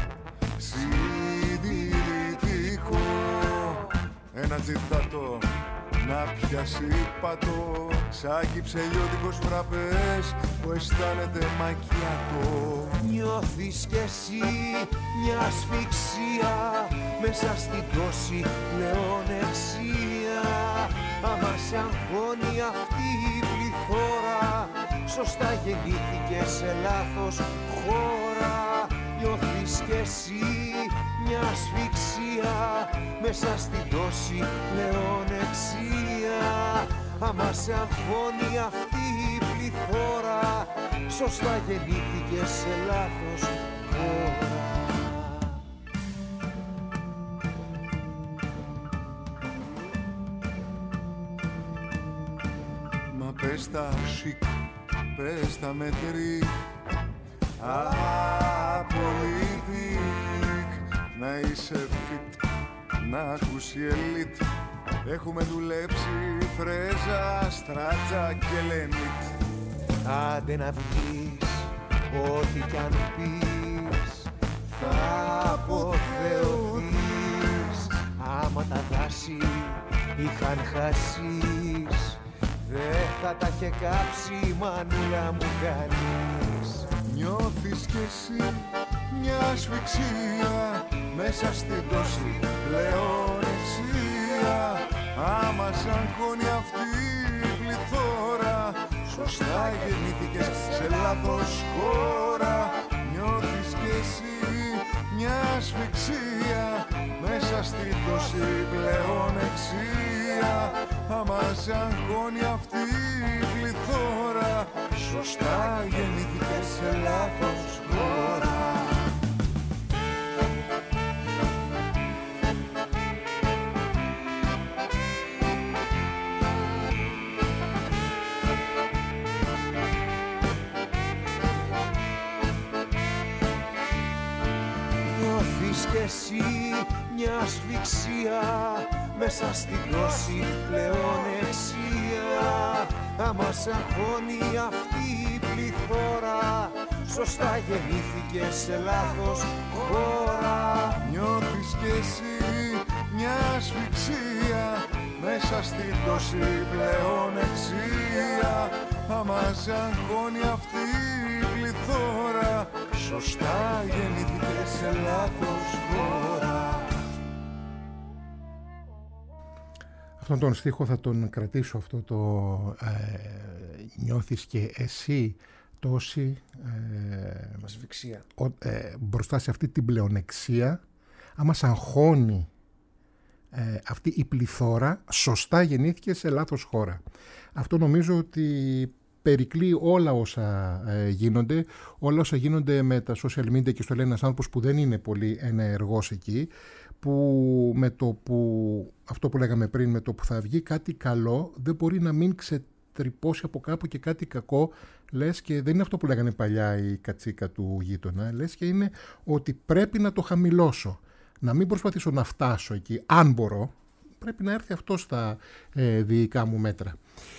S10: συντηρητικό, ένα τσιτάτο να πιάσει πατώ, σαν κυψελιώτικος φραπές που αισθάνεται μακιατό.
S2: Νιώθεις κι εσύ μια ασφυξία μέσα στην τόση πλεονεξία. Άμα σε αγχώνει αυτή η πληθώρα, σωστά γεννήθηκε σε λάθος χώρα. Νιώθεις κι εσύ μια ασφυξία μέσα στην τόση πλεονεξία. Άμα σε αγχώνει αυτή η πληθώρα, σωστά γεννήθηκε σε λάθος χώρα.
S10: Μα πες τα σικ, πες τα μετρή, απολυτικ, να είσαι fit, να ακούσει ελίτ. Έχουμε δουλέψει φρέζα, στράτσα και λενίτ.
S2: Άντε να βγεις, ό,τι κι αν πεις, θα αποθεωθείς. Άμα τα δάση είχαν χασείς, δεν θα τα είχε κάψει η μανούλα μου κανείς.
S10: Νιώθεις κι εσύ μια ασφυξία μέσα στην τόση πλεονεξία. Άμα σ' αγχώνει αυτή η πληθώρα, σωστά γεννήθηκες σε λάθος χώρα. Νιώθεις κι εσύ μια ασφυξία μέσα στην τόση πλεονεξία. Άμα σ' αγχώνει αυτή η πληθώρα, σωστά γεννήθηκες σε λάθος χώρα.
S2: κι εσύ μια ασφυξία μέσα στην τόση πλεονεξία. Άμα σ' αγχώνει αυτή η πληθώρα, σωστά γεννήθηκε σε λάθος χώρα.
S10: Νιώθεις κι εσύ μια ασφυξία μέσα στην τόση πλεονεξία. Άμα σ' αγχώνει αυτή η πληθώρα, σωστά γεννήθηκε σε λάθος χώρα.
S3: Αυτόν τον στίχο θα τον κρατήσω, αυτό το ε, νιώθεις και εσύ τόση ε,
S7: ασφυξία
S3: ο, ε, μπροστά σε αυτή την πλεονεξία. Άμα σ' αγχώνει ε, αυτή η πληθώρα, σωστά γεννήθηκε σε λάθος χώρα. Αυτό νομίζω ότι περικλεί όλα όσα ε, γίνονται, όλα όσα γίνονται με τα social media, και στο λέει ένας άνθρωπος που δεν είναι πολύ ενεργός εκεί, που με το που, αυτό που λέγαμε πριν, με το που θα βγει κάτι καλό, δεν μπορεί να μην ξετρυπώσει από κάπου και κάτι κακό, λες, και δεν είναι αυτό που λέγανε παλιά η κατσίκα του γείτονα, λες, και είναι ότι πρέπει να το χαμηλώσω, να μην προσπαθήσω να φτάσω εκεί, αν μπορώ, πρέπει να έρθει αυτό στα ε, δικά μου μέτρα.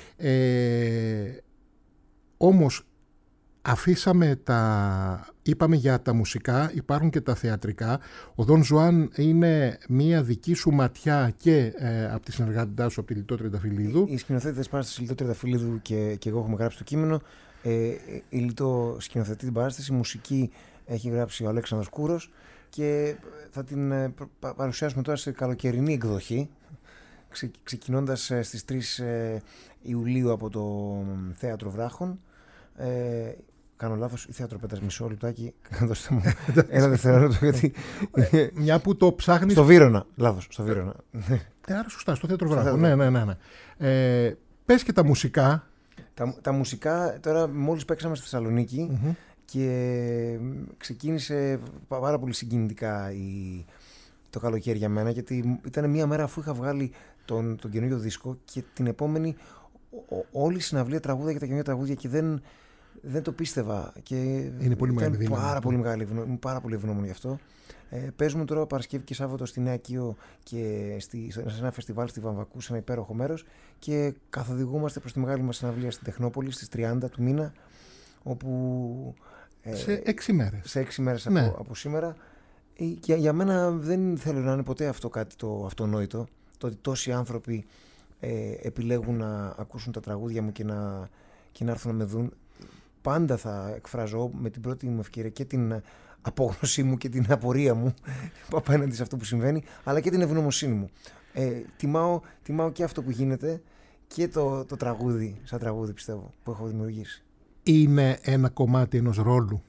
S3: Ε, όμως αφήσαμε τα, είπαμε για τα μουσικά, υπάρχουν και τα θεατρικά. Ο Δον Ζουάν είναι μία δική σου ματιά και ε, από τη συνεργάτητά σου, από τη Λιτό Τριανταφυλλίδου.
S7: Οι σκηνοθέτες παράστασης Λιτό Τριανταφυλλίδου και, και εγώ έχουμε γράψει το κείμενο. Ε, η Λιτό σκηνοθετεί την παράσταση, η μουσική έχει γράψει ο Αλέξανδρος Κούρος και θα την ε, παρουσιάσουμε τώρα σε καλοκαιρινή εκδοχή, ξε, ξεκινώντας ε, στις τρεις ε, Ιουλίου από το Θέατρο Βράχων. Ε, κάνω λάθος, η Θέατρο Πέτρας, μισό λεπτάκι, δώστε μου ένα δευτερόλεπτο, γιατί
S3: μια που το ψάχνεις
S7: στο Βύρωνα, λάθος, στο Βύρωνα.
S3: Ε, άρα σωστά, στο Θέατρο Βράχων, ναι, ναι, ναι, ναι. Ε, πες και τα μουσικά.
S7: Τα, τα μουσικά, τώρα μόλις παίξαμε στη Θεσσαλονίκη mm-hmm. και ξεκίνησε πάρα πολύ συγκινητικά η, το καλοκαίρι για μένα, γιατί ήταν μια μέρα αφού είχα βγάλει τον, τον καινούριο δίσκο και την επόμενη όλη η συναυλία τραγούδια και τα καινούργια τραγούδια και δεν, δεν το πίστευα. Και
S3: είναι πολύ
S7: ήταν
S3: μεγάλη
S7: πάρα πολύ μεγάλη ευγνώμη, είμαι πάρα πολύ ευγνώμων γι' αυτό. Ε, παίζουμε τώρα Παρασκευή και Σάββατο στη Νέα Κοίο και στη, σε ένα φεστιβάλ στη Βαμβακού, σε ένα υπέροχο μέρος, και καθοδηγούμαστε προς τη μεγάλη μας συναυλία στην Τεχνόπολη στις τριάντα του μήνα, όπου
S3: ε, σε έξι μέρες,
S7: σε έξι μέρες
S3: ναι.
S7: από, από σήμερα. Ε, και για μένα δεν θέλω να είναι ποτέ αυτό κάτι το αυτονόητο, το ότι τόσοι άνθρωποι Ε, επιλέγουν να ακούσουν τα τραγούδια μου και να, και να έρθουν να με δουν. Πάντα θα εκφράζω με την πρώτη μου ευκαιρία και την απόγνωσή μου και την απορία μου απέναντι σε αυτό που συμβαίνει, αλλά και την ευγνωμοσύνη μου. Ε, τιμάω, τιμάω και αυτό που γίνεται και το, το τραγούδι, σαν τραγούδι πιστεύω, που έχω δημιουργήσει.
S3: Είναι ένα κομμάτι ενός ρόλου.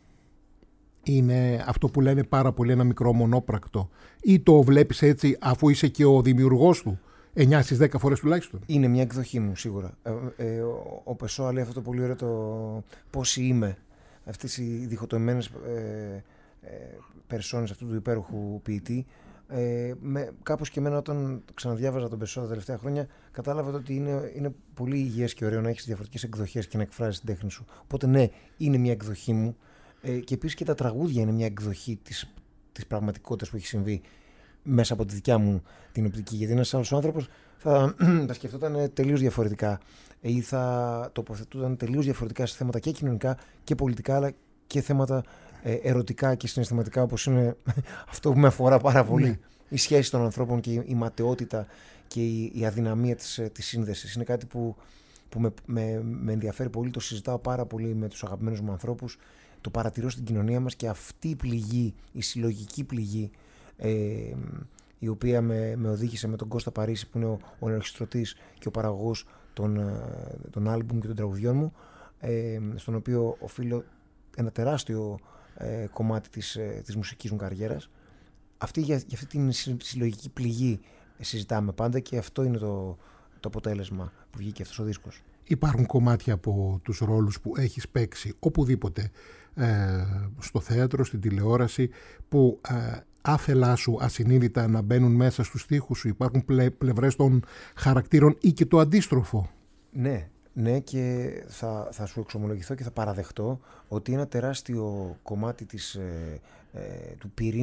S3: Είναι αυτό που λένε πάρα πολύ ένα μικρό μονόπρακτο. Ή το βλέπεις έτσι αφού είσαι και ο δημιουργός του. εννιά στις δέκα φορές τουλάχιστον.
S7: Είναι μια εκδοχή μου σίγουρα. Ε, ε, ο, ο Πεσσόα λέει αυτό το πολύ ωραίο, το πόσοι είμαι. Αυτές οι διχοτομημένες ε, ε, περσόνες αυτού του υπέροχου ποιητή. Ε, με, κάπως και εμένα όταν ξαναδιάβαζα τον Πεσσόα τα τελευταία χρόνια, κατάλαβα ότι είναι, είναι πολύ υγιές και ωραίο να έχεις διαφορετικές εκδοχές και να εκφράζεις την τέχνη σου. Οπότε ναι, είναι μια εκδοχή μου. Ε, και επίσης και τα τραγούδια είναι μια εκδοχή της, της πραγματικότητας που έχει συμβεί μέσα από τη δικιά μου την οπτική, γιατί ένας άλλος άνθρωπος θα τα σκεφτόταν τελείως διαφορετικά ή θα τοποθετούταν τελείως διαφορετικά σε θέματα και κοινωνικά και πολιτικά, αλλά και θέματα ε, ερωτικά και συναισθηματικά, όπως είναι αυτό που με αφορά πάρα πολύ, mm. η σχέση των ανθρώπων και η, η ματαιότητα και η, η αδυναμία της, της σύνδεσης. Είναι κάτι που, που με, με, με ενδιαφέρει πολύ, το συζητάω πάρα πολύ με τους αγαπημένους μου ανθρώπους, το παρατηρώ στην κοινωνία μας, και αυτή η πληγή, η συλλογική πληγή, Ε, η οποία με, με οδήγησε με τον Κώστα Παρίσι, που είναι ο, ο ενορχιστρωτής και ο παραγωγός των, των άλμπουμ και των τραγουδιών μου, ε, στον οποίο οφείλω ένα τεράστιο ε, κομμάτι της, ε, της μουσικής μου καριέρας. Αυτή, για, για αυτή την συλλογική πληγή συζητάμε πάντα, και αυτό είναι το, το αποτέλεσμα που βγήκε αυτός ο δίσκος.
S3: Υπάρχουν κομμάτια από τους ρόλους που έχεις παίξει οπουδήποτε, ε, στο θέατρο, στην τηλεόραση, που ε, άθελά σου ασυνείδητα να μπαίνουν μέσα στους στίχους σου. Υπάρχουν πλε, πλευρές των χαρακτήρων ή και το αντίστροφο.
S7: Ναι, ναι, και θα, θα σου εξομολογηθώ και θα παραδεχτώ ότι ένα τεράστιο κομμάτι της, ε, ε, του πυρήνα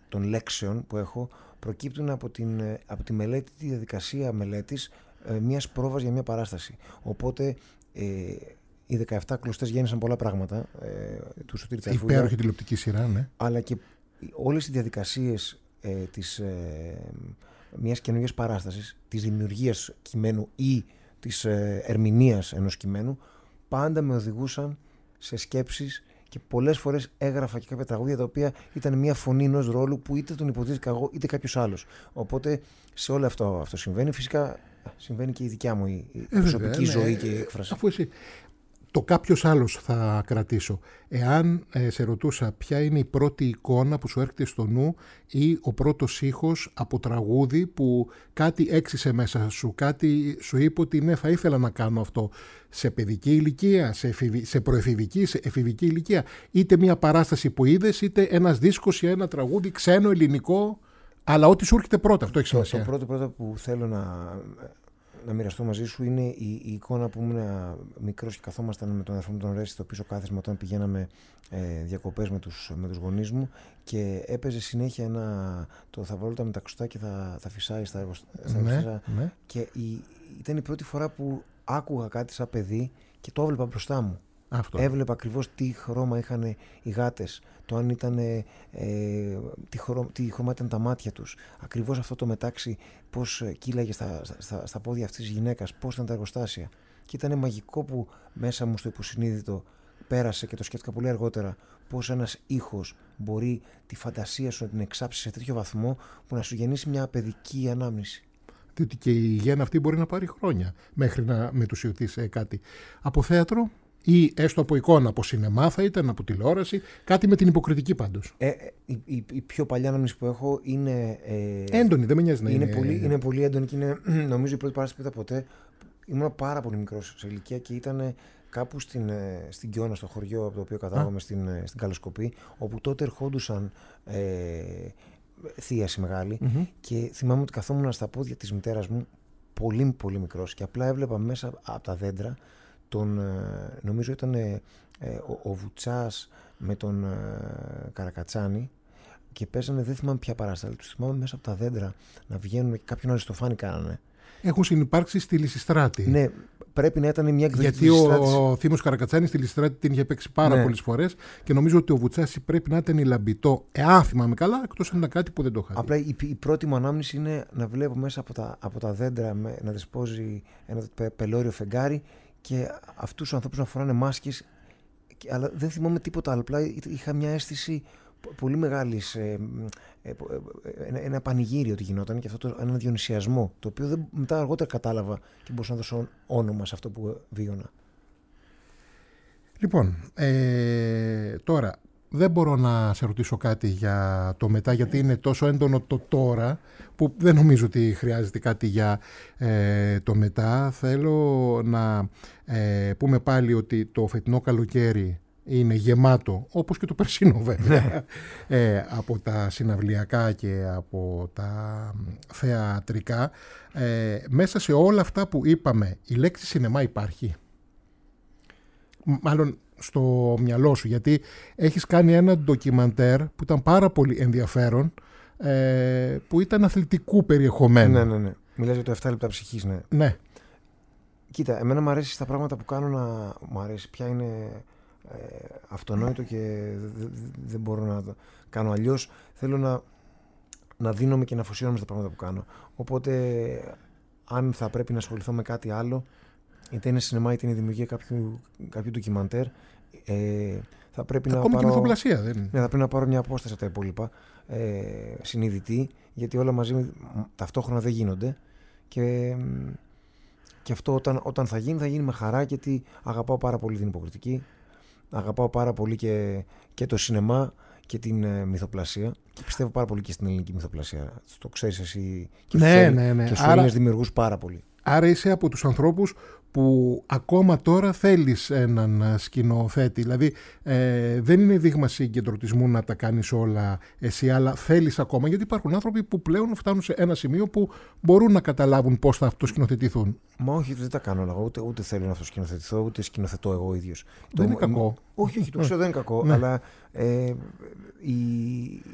S7: των λέξεων που έχω προκύπτουν από, την, από τη μελέτη, τη διαδικασία μελέτης ε, μιας πρόβας για μια παράσταση. Οπότε ε, οι δεκαεπτά κλωστές γέννησαν πολλά πράγματα. Ε, του Σωτήρη Τσαφούλια.
S3: Υπέροχη τηλεοπτική σειρά, ναι.
S7: Αλλά και όλες οι διαδικασίες ε, της, ε, μιας καινούργιας παράστασης, της δημιουργίας κειμένου ή της ε, ερμηνείας ενός κειμένου, πάντα με οδηγούσαν σε σκέψεις και πολλές φορές έγραφα και κάποια τραγούδια τα οποία ήταν μια φωνή ενός ρόλου που είτε τον υποτίθηκα εγώ είτε κάποιος άλλος. Οπότε σε όλο αυτό, αυτό συμβαίνει. Φυσικά συμβαίνει και η δικιά μου η, η ε, προσωπική βέβαια, ζωή ναι, και η έκφραση.
S3: Αφού εσύ το κάποιος άλλος θα κρατήσω. Εάν ε, σε ρωτούσα ποια είναι η πρώτη εικόνα που σου έρχεται στο νου ή ο πρώτος ήχος από τραγούδι που κάτι έξισε μέσα σου, κάτι σου είπε ότι ναι, θα ήθελα να κάνω αυτό σε παιδική ηλικία, σε, εφηβη, σε προεφηβική, σε εφηβική ηλικία, είτε μια παράσταση που είδες, είτε ένας δίσκος ή ένα τραγούδι ξένο, ελληνικό, αλλά ό,τι σου έρχεται πρώτα, αυτό έχει σημασία.
S7: Το, το πρώτο πρώτο που θέλω να... να μοιραστώ μαζί σου είναι η, η εικόνα που ήμουν μικρός και καθόμασταν με τον αδερφό μου τον Ρέστη στο πίσω κάθισμα όταν πηγαίναμε ε, διακοπές με τους, με τους γονείς μου και έπαιζε συνέχεια ένα, το θα βάλω τα μετακουστά και θα, θα φυσάει στα εργοστάσια.
S3: Ναι, ναι.
S7: Και η, ήταν η πρώτη φορά που άκουγα κάτι σαν παιδί και το έβλεπα μπροστά μου.
S3: Αυτό.
S7: Έβλεπα ακριβώς τι χρώμα είχαν οι γάτες, το αν ήταν, ε, τι, χρώμα, τι χρώμα ήταν τα μάτια τους. Ακριβώς αυτό το μετάξι, πώς κύλαγε στα, στα, στα πόδια αυτής της γυναίκας, πώς ήταν τα εργοστάσια. Και ήταν μαγικό που μέσα μου στο υποσυνείδητο πέρασε και το σκέφτηκα πολύ αργότερα, πώς ένας ήχος μπορεί τη φαντασία σου να την εξάψει σε τέτοιο βαθμό που να σου γεννήσει μια παιδική ανάμνηση.
S3: Διότι και η γέννα αυτή μπορεί να πάρει χρόνια μέχρι να μετουσιωθεί σε κάτι. Από θέατρο ή έστω από εικόνα, από σινεμά θα ήταν, από τηλεόραση, κάτι με την υποκριτική πάντως.
S7: Ε, η, η, η πιο παλιά ανάμνηση που έχω είναι... Ε,
S3: έντονη, δεν με νοιάζει να είναι.
S7: Είναι πολύ, είναι πολύ έντονη και είναι νομίζω η πρώτη παράσταση που είδα ποτέ. Ήμουν πάρα πολύ μικρός σε ηλικία και ήταν κάπου στην, στην Κιώνα, στο χωριό από το οποίο κατάγομαι, στην, στην Καλοσκοπή, όπου τότε ερχόντουσαν ε, θείαση μεγάλη mm-hmm. και θυμάμαι ότι καθόμουν στα πόδια της μητέρας μου πολύ πολύ μικρός και απλά έβλεπα μέσα από τα δέντρα τον, νομίζω ήταν ε, ο, ο Βουτσάς με τον ε, Καρακατσάνη και παίζανε, δεν θυμάμαι ποια παράσταση, τους θυμάμαι μέσα από τα δέντρα να βγαίνουν και κάποιον Αριστοφάνη κάνανε.
S3: Έχουν συνυπάρξει στη Λυσιστράτη.
S7: Ναι, πρέπει να ήταν μια εκδοχή.
S3: Γιατί ο, ο Θήμος Καρακατσάνης στη Λυσιστράτη την είχε παίξει πάρα ναι. πολλές φορές και νομίζω ότι ο Βουτσάς πρέπει να ήταν η Λαμπητό, εάν θυμάμαι καλά, εκτός αν ήταν κάτι που δεν το είχα δει.
S7: Απλά η, η πρώτη μου ανάμνηση είναι να βλέπω μέσα από τα, από τα δέντρα με, να δεσπόζει ένα πε, πελώριο φεγγάρι και αυτούς τους ανθρώπους να φοράνε μάσκες, αλλά δεν θυμάμαι τίποτα άλλο. Απλά είχα μια αίσθηση πολύ μεγάλης, ε, ε, ε, ένα, ένα πανηγύρι ότι γινόταν και αυτό το, ένα διονυσιασμό, το οποίο δεν, μετά αργότερα κατάλαβα και μπορούσα να δώσω όνομα σε αυτό που βίωνα.
S3: Λοιπόν, ε, τώρα δεν μπορώ να σε ρωτήσω κάτι για το μετά, γιατί είναι τόσο έντονο το τώρα που δεν νομίζω ότι χρειάζεται κάτι για ε, το μετά. Θέλω να ε, πούμε πάλι ότι το φετινό καλοκαίρι είναι γεμάτο, όπως και το περσινό βέβαια, ε, από τα συναυλιακά και από τα θεατρικά. Ε, μέσα σε όλα αυτά που είπαμε, η λέξη σινεμά υπάρχει? Μάλλον στο μυαλό σου, γιατί έχεις κάνει ένα ντοκιμαντέρ που ήταν πάρα πολύ ενδιαφέρον, ε, που ήταν αθλητικού περιεχομένου.
S7: Ναι, ναι, ναι. Μιλάς για το επτά λεπτά ψυχής, ναι.
S3: Ναι.
S7: Κοίτα, εμένα μου αρέσει στα πράγματα που κάνω να μου αρέσει. Πια είναι ε, αυτονόητο και δεν μπορώ να το κάνω αλλιώς. Θέλω να, να δίνομαι και να αφοσιώνομαι στα πράγματα που κάνω. Οπότε, αν θα πρέπει να ασχοληθώ με κάτι άλλο, είτε είναι σινεμά είτε είναι η δημιουργία κάποιου, κάποιου ντοκιμαντέρ, ε, θα πρέπει
S3: Ακόμα
S7: να πάρω...
S3: και μυθοπλασία, δεν είναι?
S7: Ναι, θα πρέπει να πάρω μια απόσταση από τα υπόλοιπα, ε, συνειδητή, γιατί όλα μαζί ταυτόχρονα δεν γίνονται και, και αυτό όταν, όταν θα γίνει, θα γίνει με χαρά, γιατί αγαπάω πάρα πολύ την υποκριτική, αγαπάω πάρα πολύ και, και το σινεμά και την ε, μυθοπλασία και πιστεύω πάρα πολύ και στην ελληνική μυθοπλασία. Το ξέρεις εσύ και
S3: ναι,
S7: στους,
S3: ναι, ναι.
S7: Και στους Έλληνες δημιουργούς πάρα πολύ.
S3: Άρα είσαι από τους ανθρώπους που ακόμα τώρα θέλεις έναν σκηνοθέτη. Δηλαδή ε, δεν είναι δείγμα συγκεντρωτισμού να τα κάνεις όλα εσύ, αλλά θέλεις ακόμα, γιατί υπάρχουν άνθρωποι που πλέον φτάνουν σε ένα σημείο που μπορούν να καταλάβουν πώς θα αυτοσκηνοθετηθούν.
S7: Μα όχι, δεν τα κάνω εγώ, ούτε, ούτε θέλω να αυτοσκηνοθετηθώ, ούτε σκηνοθετώ εγώ ίδιος.
S3: Δεν το, είναι κακό.
S7: Όχι, όχι, το ξέρω, δεν είναι κακό,
S3: ναι.
S7: αλλά ε, η,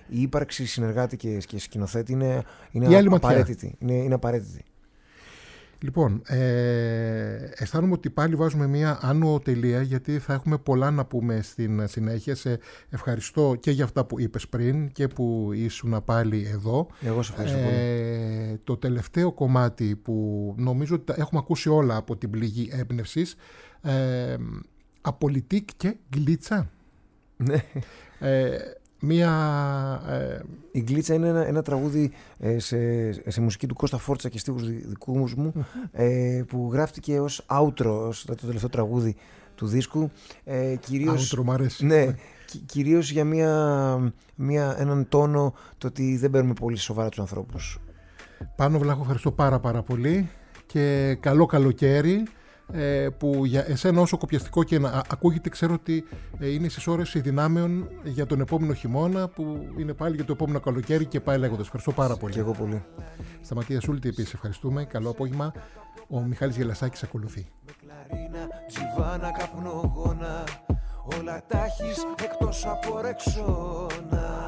S7: η ύπαρξη συνεργάτη και, και σκηνοθέτη είναι, είναι απαραίτητη. Είναι, είναι απαραίτητη.
S3: Λοιπόν, ε, αισθάνομαι ότι πάλι βάζουμε μία άνω τελεία, γιατί θα έχουμε πολλά να πούμε στην συνέχεια. Σε ευχαριστώ και για αυτά που είπες πριν και που ήσουν πάλι εδώ.
S7: Εγώ σε ευχαριστώ πολύ.
S3: Ε, το τελευταίο κομμάτι που νομίζω ότι έχουμε ακούσει όλα από την πληγή έμπνευσης, ε, Απολυτικ και Γκλίτσα.
S7: Ναι.
S3: Ε, Μία, ε...
S7: Η Γκλίτσα είναι ένα, ένα τραγούδι ε, σε, σε μουσική του Κώστα Φόρτσα και στίχους δικούς μου, ε, που γράφτηκε ως outro, ως το τελευταίο τραγούδι του δίσκου. Ε, κυρίως,
S3: outro, μ' αρέσει.
S7: Ναι, κυ, κυρίως για μια, μια, έναν τόνο, το ότι δεν παίρνουμε πολύ σοβαρά τους ανθρώπους.
S3: Πάνο Βλάχο, ευχαριστώ πάρα πάρα πολύ και καλό καλοκαίρι. Που για εσένα, όσο κοπιαστικό και να ακούγεται, ξέρω ότι είναι στις ώρες δυνάμεων για τον επόμενο χειμώνα, που είναι πάλι για το επόμενο καλοκαίρι και πάει λέγοντας. Ευχαριστώ πάρα πολύ.
S7: Και εγώ πολύ.
S3: Σταματία Σούλτη επίσης ευχαριστούμε. Καλό απόγευμα. Ο Μιχάλης Γελασάκης ακολουθεί.
S2: Με κλαρίνα, τζιβάνα, καπνογόνα, όλα τα έχεις εκτός από ρεξόνα.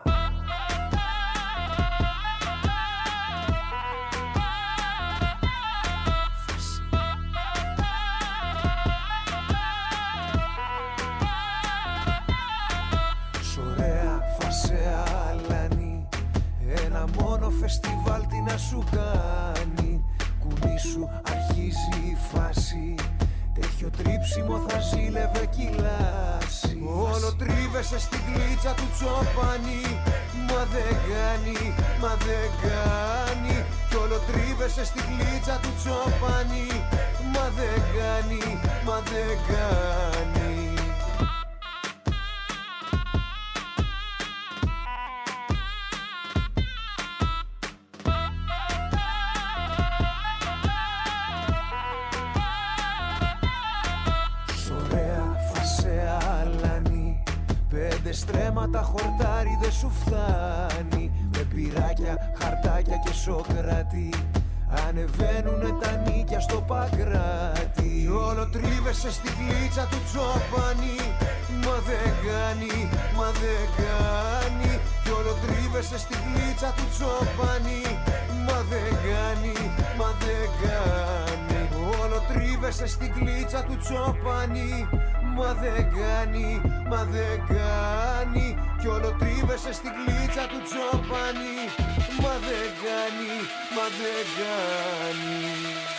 S2: Μόνο φεστιβάλ τι να σου κάνει. Κουνί σου αρχίζει η φάση. Τέτοιο τρίψιμο θα ζήλευε κιλάση. Όλο τρίβεσαι στην κλίτσα του τσοπάνι. Μα δεν κάνει, μα δεν κάνει. Κι όλο τρίβεσαι στην κλίτσα του τσοπάνι. Μα δεν κάνει, μα δεν κάνει. Στρέμματα χορτάρι δεν σου φτάνει. Με πυράκια, χαρτάκια και Σοκράτη ανεβαίνουνε τα νίκια στο Παγκράτη. Κι όλο τρίβεσαι στην κλίτσα του τσοπάνι. Μα δεν κάνει, μα δεν κάνει. Κι όλο τρίβεσαι στην κλίτσα του τσοπάνι. Μα δεν κάνει, μα δεν κάνει. Όλο τρίβεσαι στην κλίτσα του τσοπάνι. Μα δεν κάνει, μα δεν κάνει. Κι όλο τρίβεσαι στην κλίτσα του τσοπάνι. Μα δεν κάνει, μα δεν κάνει.